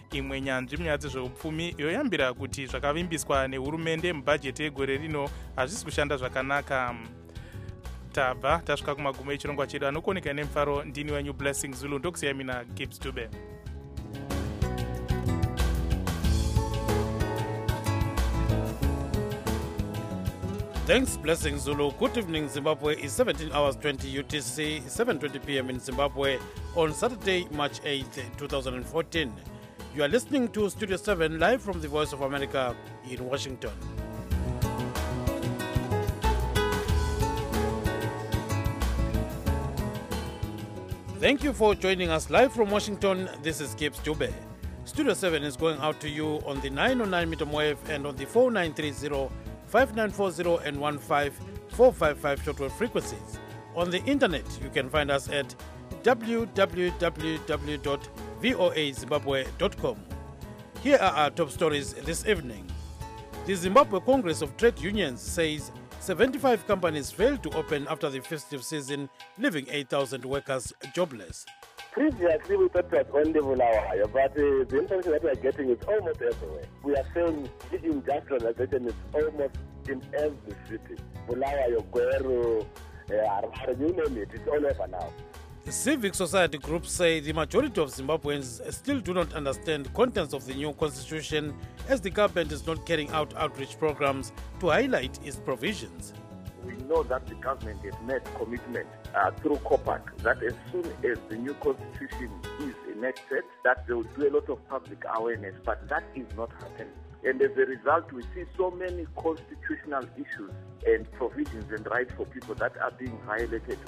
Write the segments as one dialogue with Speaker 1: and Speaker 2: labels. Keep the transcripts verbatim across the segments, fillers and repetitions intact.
Speaker 1: Imwe nyanzvi munyaya dzezveupfumi yoyambira kuti zvakavimbiswa nehurumende mubhajeti yegore rino hazvisi kushanda zvakanaka. Tabva tasvika kumagumo echirongwa chedu anokuoneka nemufaro. Ndini wenyu Blessing Zulu, ndokusiyai mina Gibbs Dube.
Speaker 2: Thanks, Blessing Zulu. Good evening, Zimbabwe. It's seventeen hours twenty U T C, seven twenty p m in Zimbabwe on Saturday, March eighth, twenty fourteen. You are listening to Studio seven live from the Voice of America in Washington. Thank you for joining us live from Washington. This is Gibbs Dube. Studio seven is going out to you on the nine oh nine meter wave and on the four nine three zero, five nine four zero and one five four five five shortwave frequencies. On the internet, you can find us at w w w w dot voa zimbabwe dot com. Here are our top stories this evening. The Zimbabwe Congress of Trade Unions says seventy-five companies failed to open after the festive season, leaving eight thousand workers jobless.
Speaker 3: Previously, we thought it was only Bulawayo, but uh, the information that we are getting is almost everywhere. We are saying this industrialization is almost in every city. Bulawayo, Gweru, uh, you name it, it's all over now.
Speaker 2: The civic society groups say the majority of Zimbabweans still do not understand the contents of the new constitution, as the government is not carrying out outreach programs to highlight its provisions.
Speaker 4: We know that the government has made commitment uh, through COPAC that as soon as the new constitution is enacted, that they will do a lot of public awareness, but that is not happening. And as a result, we see so many constitutional issues and provisions and rights for people that are being violated.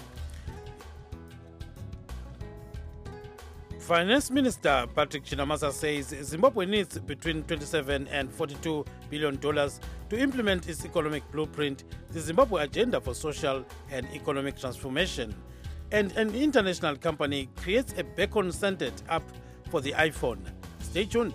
Speaker 2: Finance Minister Patrick Chinamasa says Zimbabwe needs between twenty-seven and forty-two billion dollars to implement its economic blueprint, the Zimbabwe Agenda for Social and Economic Transformation. And an international company creates a beacon-centered app for the iPhone. Stay tuned.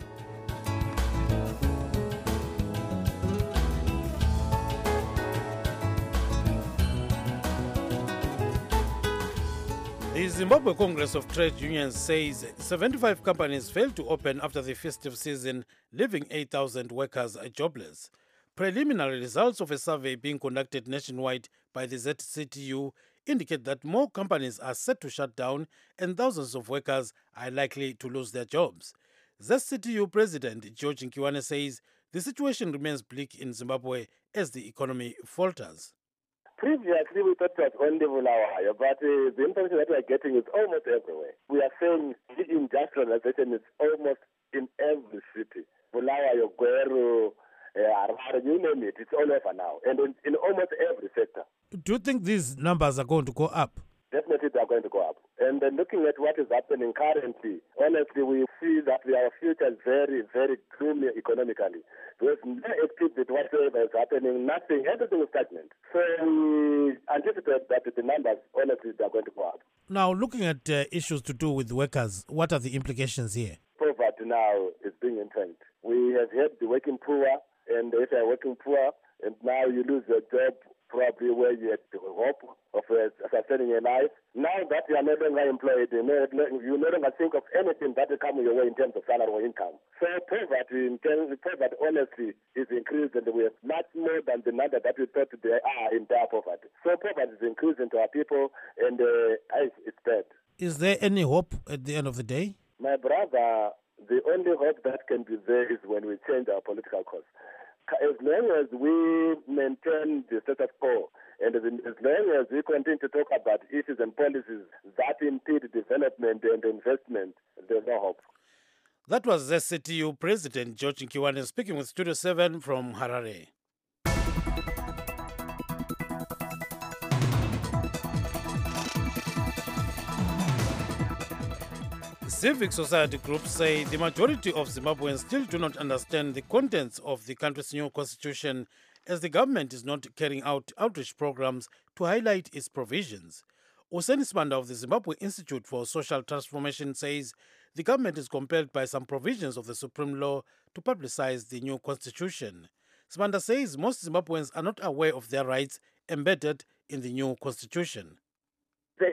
Speaker 2: The Zimbabwe Congress of Trade Unions says seventy-five companies failed to open after the festive season, leaving eight thousand workers jobless. Preliminary results of a survey being conducted nationwide by the Z C T U indicate that more companies are set to shut down and thousands of workers are likely to lose their jobs. Z C T U President George Nkiwane says the situation remains bleak in Zimbabwe as the economy falters.
Speaker 3: Previously, we thought it was only Bulawayo, but uh, the information that we are getting is almost everywhere. We are saying the industrialization is almost in every city. Bulawayo, Gweru, uh, you name it, it's all over now, and in, in almost every sector.
Speaker 2: Do you think these numbers are going to go up?
Speaker 3: Definitely they are going to go up. And then looking at what is happening currently, honestly, we see that our future is very, very gloomy economically. There's no activity whatsoever is happening, nothing, everything is stagnant. So we anticipate that the numbers, honestly, they are going to go up.
Speaker 2: Now, looking at uh, issues to do with workers, what are the implications here?
Speaker 3: Poverty now is being entrenched. We have had the working poor, and if you are working poor, and now you lose your job, probably where you had the hope of uh, sustaining your life. Now that you are no longer employed, you no, you no longer think of anything that will come your way in terms of salary or income. So poverty, in terms, poverty honestly is increased, and we have much more than the number that we thought they are in their poverty. So poverty is increasing to our people, and uh, it's bad.
Speaker 2: Is there any hope at the end of the day?
Speaker 3: My brother, the only hope that can be there is when we change our political course. As long as we maintain the status quo, and as long as we continue to talk about issues and policies that impede development and investment, there's no hope.
Speaker 2: That was Z C T U President George Nkiwane speaking with Studio seven from Harare. Civic society groups say the majority of Zimbabweans still do not understand the contents of the country's new constitution, as the government is not carrying out outreach programs to highlight its provisions. Oseni Sibanda of the Zimbabwe Institute for Social Transformation says the government is compelled by some provisions of the Supreme Law to publicize the new constitution. Sibanda says most Zimbabweans are not aware of their rights embedded in the new constitution.
Speaker 4: There has been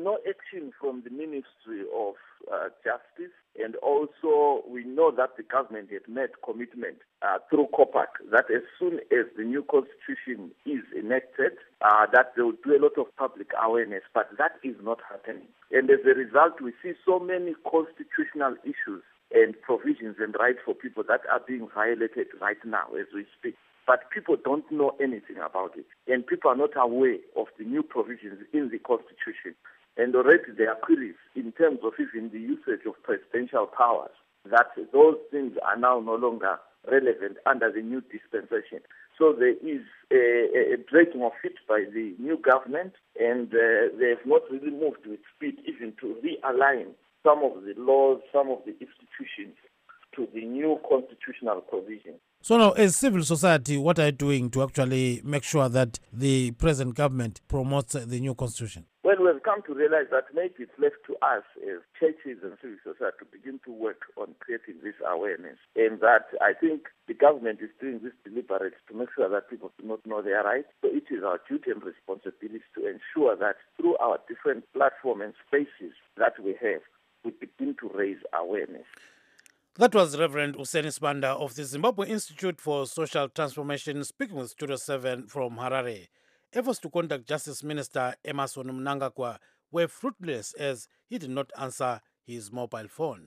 Speaker 4: no action from the Ministry of uh, Justice, and also we know that the government had made commitment uh, through COPAC that as soon as the new constitution is enacted, uh, that they will do a lot of public awareness, but that is not happening. And as a result, we see so many constitutional issues and provisions and rights for people that are being violated right now as we speak. But people don't know anything about it. And people are not aware of the new provisions in the Constitution. And already there are queries in terms of even the usage of presidential powers, that those things are now no longer relevant under the new dispensation. So there is a, a dragging of it by the new government, and uh, they have not really moved with speed even to realign some of the laws, some of the institutions to the new constitutional provisions.
Speaker 2: So now, as civil society, what are you doing to actually make sure that the present government promotes the new constitution?
Speaker 4: Well, we've come to realize that maybe it's left to us as churches and civil society to begin to work on creating this awareness. And that I think the government is doing this deliberate to make sure that people do not know their rights. So it is our duty and responsibility to ensure that through our different platforms and spaces that we have, we begin to raise awareness.
Speaker 2: That was Reverend Useni Sibanda of the Zimbabwe Institute for Social Transformation speaking with Studio seven from Harare. Efforts to contact Justice Minister Emmerson Mnangagwa were fruitless as he did not answer his mobile phone.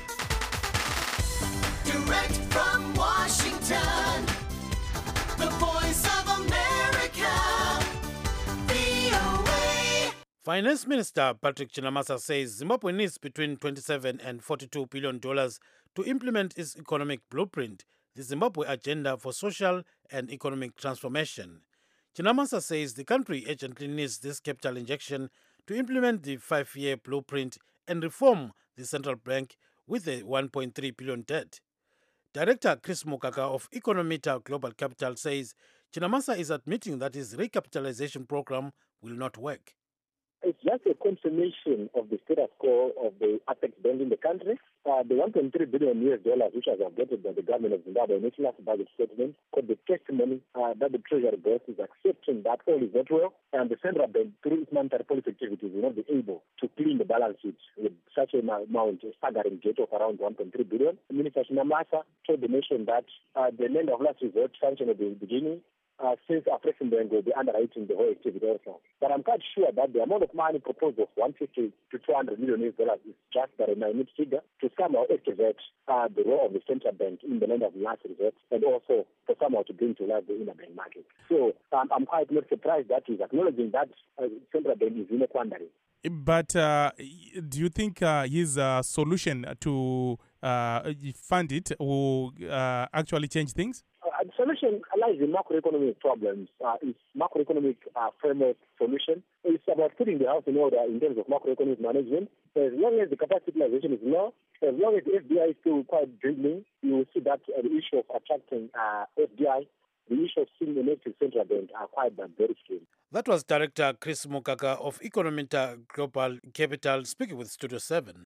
Speaker 5: Direct from Washington, the Voice of America, V O A.
Speaker 2: Finance Minister Patrick Chinamasa says Zimbabwe needs between twenty-seven and forty-two billion dollars to implement its economic blueprint, the Zimbabwe Agenda for Social and Economic Transformation. Chinamasa says the country urgently needs this capital injection to implement the five-year blueprint and reform the central bank with a one point three billion dollars debt. Director Chris Mukaka of Economita Global Capital says Chinamasa is admitting that his recapitalization program will not work.
Speaker 6: It's just a confirmation of the status quo of the apex bank in the country. Uh, the one point three billion U S dollars, which was updated by the government of Zimbabwe in its last budget statement, could be testimony uh, that the Treasury board is accepting that all is not well, and the central bank, through its monetary policy activities, will not be able to clean the balance sheet with such an amount, a staggering debt of around one point three billion dollars. Minister Chinamasa told the nation that uh, the lender of last resort function at the beginning, Uh, since our African Bank will be underwriting the whole activity also. But I'm quite sure that the amount of money proposed of one hundred fifty to two hundred million U S dollars is just a minute figure to somehow activate uh, the role of the central bank in the land of last resort, and also for somehow to bring to life the interbank market. So um, I'm quite not surprised that he's acknowledging that uh, central bank is in a quandary.
Speaker 1: But uh, do you think uh, his uh, solution to uh, fund it will uh, actually change things?
Speaker 6: Uh, the solution lies in macroeconomic problems. Uh, it's macroeconomic uh, framework solution. It's about putting the house in order in terms of macroeconomic management. As long as the capacity utilization is low, as long as the F D I is still quite dwindling, you will see that uh, the issue of attracting uh, F D I, the issue of seeing the next central bank are quite uh, very slim.
Speaker 2: That was Director Chris Mukaka of Economita Global Capital speaking with Studio seven.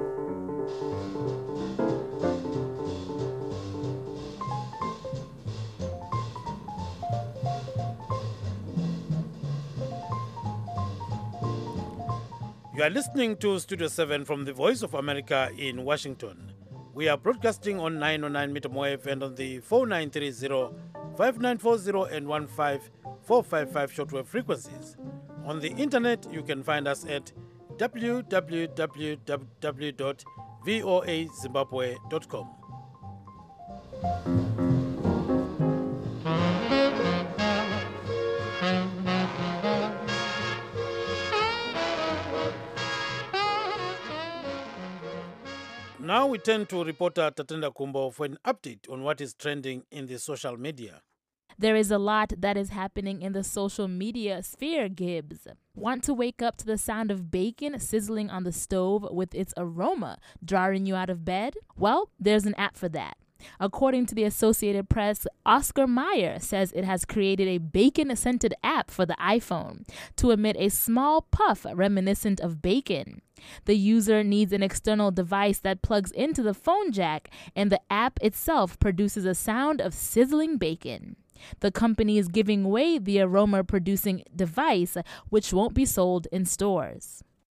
Speaker 2: You are listening to Studio seven from the Voice of America in Washington. We are broadcasting on nine oh nine meter wave and on the four nine three zero, five nine four zero and one five four five five shortwave frequencies. On the internet, you can find us at w w w w dot voa zimbabwe dot com. Now we turn to reporter Tatenda Kumbo for an update on what is trending in the social media.
Speaker 7: There is a lot that is happening in the social media sphere, Gibbs. Want to wake up to the sound of bacon sizzling on the stove with its aroma drawing you out of bed? Well, there's an app for that. According to the Associated Press, Oscar Mayer says it has created a bacon-scented app for the iPhone to emit a small puff reminiscent of bacon. The user needs an external device that plugs into the phone jack, and the app itself produces a sound of sizzling bacon. The company is giving away the aroma-producing device, which won't be sold in stores.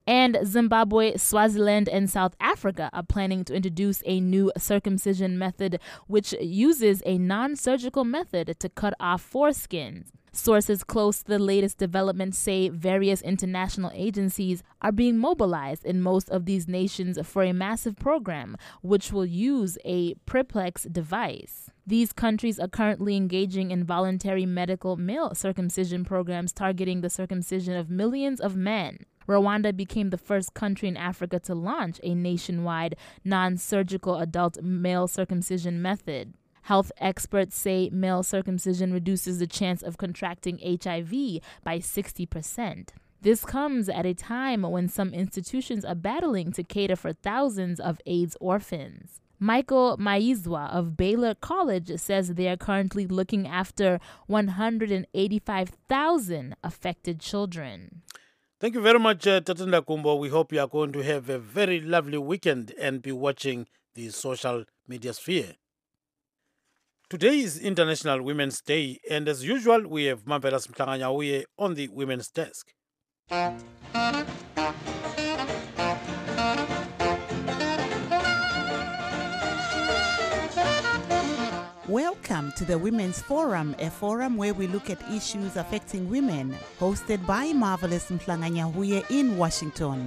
Speaker 7: And Zimbabwe, Swaziland, and South Africa are planning to introduce a new circumcision method which uses a non-surgical method to cut off foreskins. Sources close to the latest developments say various international agencies are being mobilized in most of these nations for a massive program which will use a Preplex device. These countries are currently engaging in voluntary medical male circumcision programs targeting the circumcision of millions of men. Rwanda became the first country in Africa to launch a nationwide non-surgical adult male circumcision method. Health experts say male circumcision reduces the chance of contracting H I V by sixty percent. This comes at a time when some institutions are battling to cater for thousands of AIDS orphans. Michael Maizwa of Baylor College says they are currently looking after one hundred eighty-five thousand affected children.
Speaker 2: Thank you very much, uh, Tatenda Kumbo. We hope you are going to have a very lovely weekend and be watching the social media sphere. Today is International Women's Day, and as usual, we have Mampelas Mtanganyauye on the Women's Desk.
Speaker 8: Welcome to the Women's Forum, a forum where we look at issues affecting women, hosted by Marvelous Mtlanganyahuye in Washington.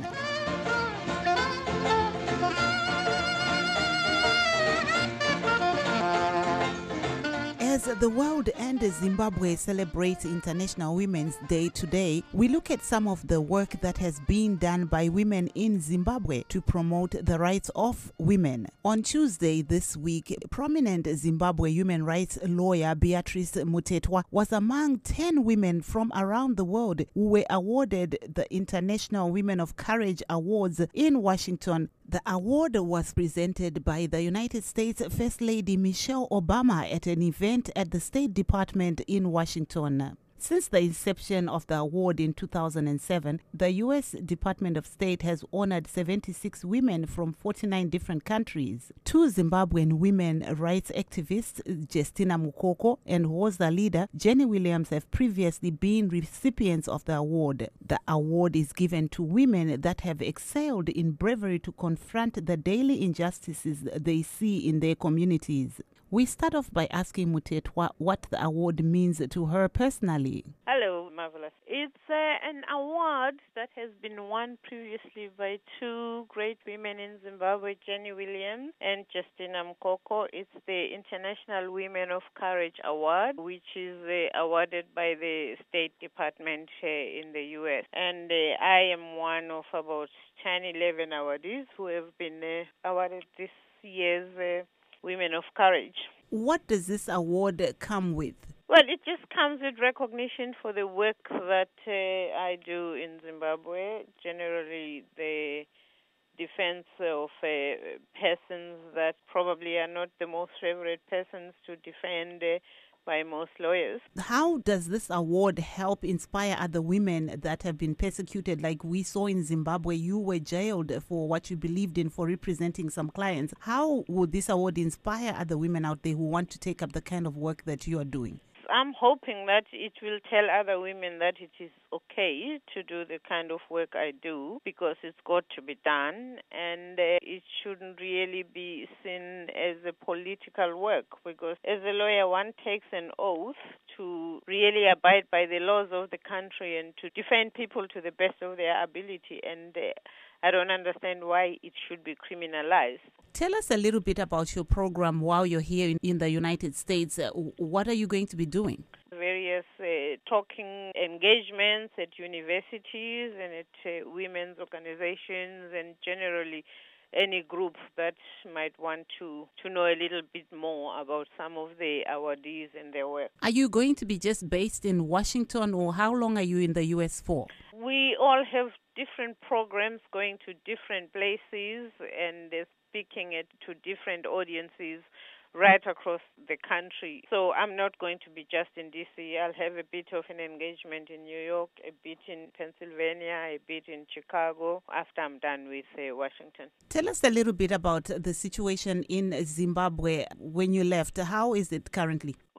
Speaker 8: As the world and Zimbabwe celebrates International Women's Day today, we look at some of the work that has been done by women in Zimbabwe to promote the rights of women. On Tuesday this week, prominent Zimbabwe human rights lawyer Beatrice Mutetwa was among ten women from around the world who were awarded the International Women of Courage Awards in Washington. The award was presented by the United States First Lady Michelle Obama at an event at the State Department in Washington. Since the inception of the award in two thousand seven, the U S Department of State has honored seventy-six women from forty-nine different countries. Two Zimbabwean women rights activists, Justina Mukoko and Woza leader Jenny Williams, have previously been recipients of the award. The award is given to women that have excelled in bravery to confront the daily injustices they see in their communities. We start off by asking Mutetwa what the award means to her personally.
Speaker 9: Hello, Marvelous. It's uh, an award that has been won previously by two great women in Zimbabwe, Jenny Williams and Justina Mukoko. It's the International Women of Courage Award, which is uh, awarded by the State Department uh, in the U S. And uh, I am one of about ten, eleven awardees who have been uh, awarded this year's uh, Women of Courage.
Speaker 8: What does this award come with?
Speaker 9: Well, it just comes with recognition for the work that uh, I do in Zimbabwe, generally the defense of uh, persons that probably are not the most favorite persons to defend uh, by most lawyers.
Speaker 8: How does this award help inspire other women that have been persecuted? Like we saw in Zimbabwe, you were jailed for what you believed in for representing some clients. How would this award inspire other women out there who want to take up the kind of work that you are doing?
Speaker 9: I'm hoping that it will tell other women that it is okay to do the kind of work I do because it's got to be done, and uh, it shouldn't really be seen as a political work because as a lawyer one takes an oath to really abide by the laws of the country and to defend people to the best of their ability, and uh, I don't understand why it should be criminalized.
Speaker 8: Tell us a little bit about your program while you're here in, in the United States. Uh, what are you going to be doing?
Speaker 9: Various uh, talking engagements at universities and at uh, women's organizations and generally any group that might want to, to know a little bit more about some of the awardees and their work.
Speaker 8: Are you going to be just based in Washington, or how long are you in the U S for?
Speaker 9: We all have different programs going to different places and uh, speaking at, to different audiences right across the country. So I'm not going to be just in D C. I'll have a bit of an engagement in New York, a bit in Pennsylvania, a bit in Chicago after I'm done with uh, Washington.
Speaker 8: Tell us a little bit about the situation in Zimbabwe when you left. How is it currently?
Speaker 9: Well, I'm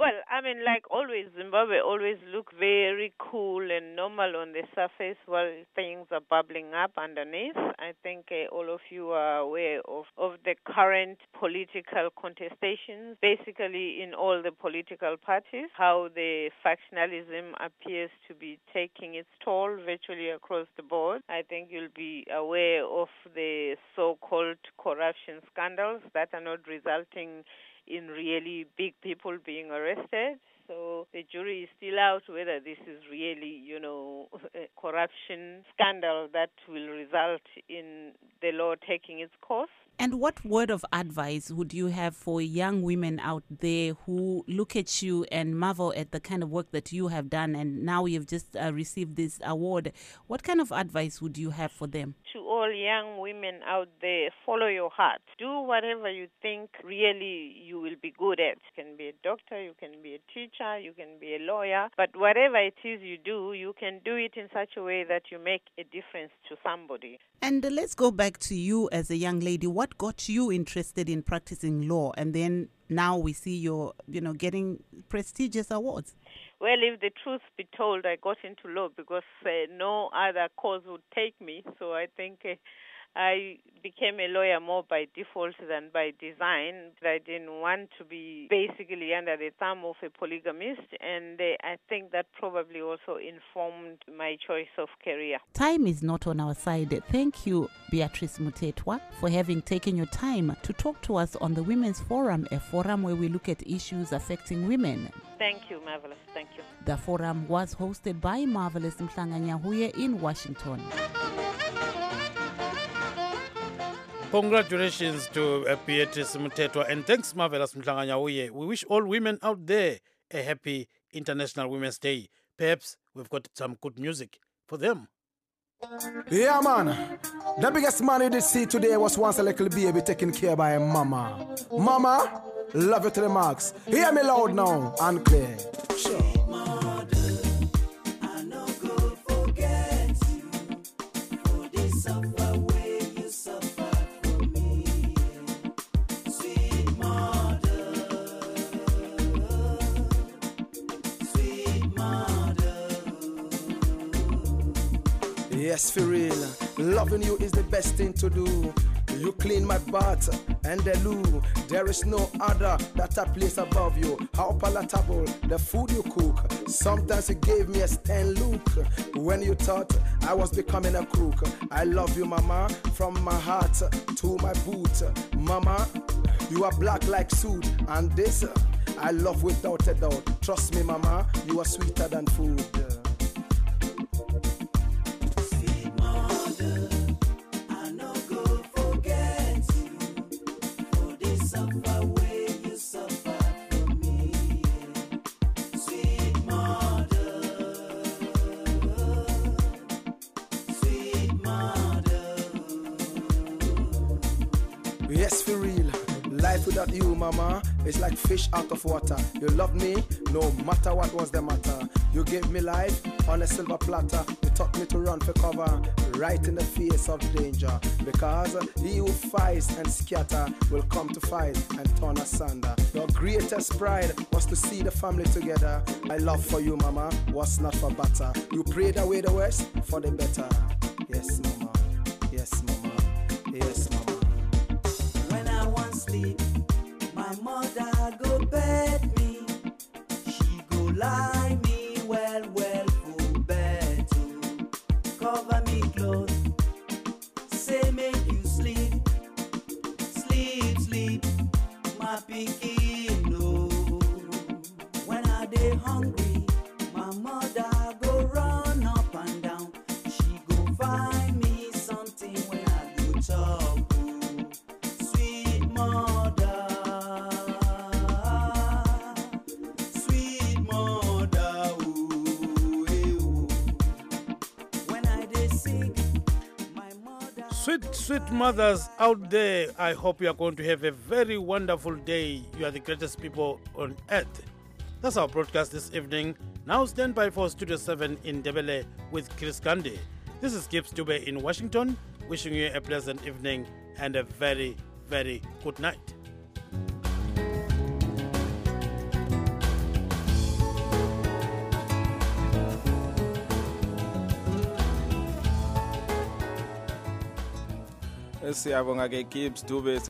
Speaker 9: mean, like always, Zimbabwe always look very cool and normal on the surface while things are bubbling up underneath. I think uh, all of you are aware of, of the current political contestations, basically in all the political parties, how the factionalism appears to be taking its toll virtually across the board. I think you'll be aware of the so-called corruption scandals that are not resulting in really big people being arrested. So the jury is still out whether this is really, you know, a corruption scandal that will result in the law taking its course.
Speaker 8: And what word of advice would you have for young women out there who look at you and marvel at the kind of work that you have done, and now you've just uh, received this award? What kind of advice would you have for them?
Speaker 9: To all young women out there, follow your heart. Do whatever you think really you will be good at. You can be a doctor, you can be a teacher, you can be a lawyer, but whatever it is you do, you can do it in such a way that you make a difference to somebody.
Speaker 8: And uh, let's go back to you as a young lady. What got you interested in practicing law? And then now we see you're, you know, getting prestigious awards.
Speaker 9: Well, if the truth be told, I got into law because uh, no other cause would take me. So I think uh, I became a lawyer more by default than by design. I didn't want to be basically under the thumb of a polygamist, and uh, I think that probably also informed my choice of career.
Speaker 8: Time is not on our side. Thank you, Beatrice Mutetwa, for having taken your time to talk to us on the Women's Forum, a forum where we look at issues affecting women.
Speaker 9: Thank you, Marvelous. Thank you.
Speaker 8: The forum was hosted by Marvelous Mhlanganyahuye in Washington.
Speaker 2: Congratulations to uh, Beatrice Mutetwa, and thanks, Marvelous Mhlanganyahuye. We wish all women out there a happy International Women's Day. Perhaps we've got some good music for them.
Speaker 10: Yeah, man. The biggest man you did see today was once a little baby taken care by a mama. Mama, love you to the max. Hear me loud now and clear. Sure. Yes, for real. Loving you is the best thing to do. You clean my bath and the loo. There is no other that I place above you. How palatable the food you cook. Sometimes you gave me a stern look when you thought I was becoming a crook. I love you, mama, from my heart to my boot. Mama, you are black like soot, and this I love without a doubt. Trust me, mama, you are sweeter than food. Yes, for real. Life without you, mama, is like fish out of water. You loved me no matter what was the matter. You gave me life on a silver platter. You taught me to run for cover, right in the face of danger. Because he who fights and scatter will come to fight and turn asunder. Your greatest pride was to see the family together. My love for you, mama, was not for butter. You prayed away the worst for the better. Yes, mama. Yes, mama. Yes, mama.
Speaker 5: Sleep. My mother go bed me. She go lie me well, well for bed too. Cover me clothes. Say make you sleep. Sleep, sleep. My pikin no. When I dey hungry, my mother go run up and down. She go find me something when I go chop.
Speaker 2: Sweet, sweet mothers out there, I hope you are going to have a very wonderful day. You are the greatest people on earth. That's our broadcast this evening. Now stand by for Studio seven in Ndebele with Chris Gandhi. This is Gibbs Dube in Washington, wishing you a pleasant evening and a very, very good night.
Speaker 11: Siyabonga ke Gibbs Dube.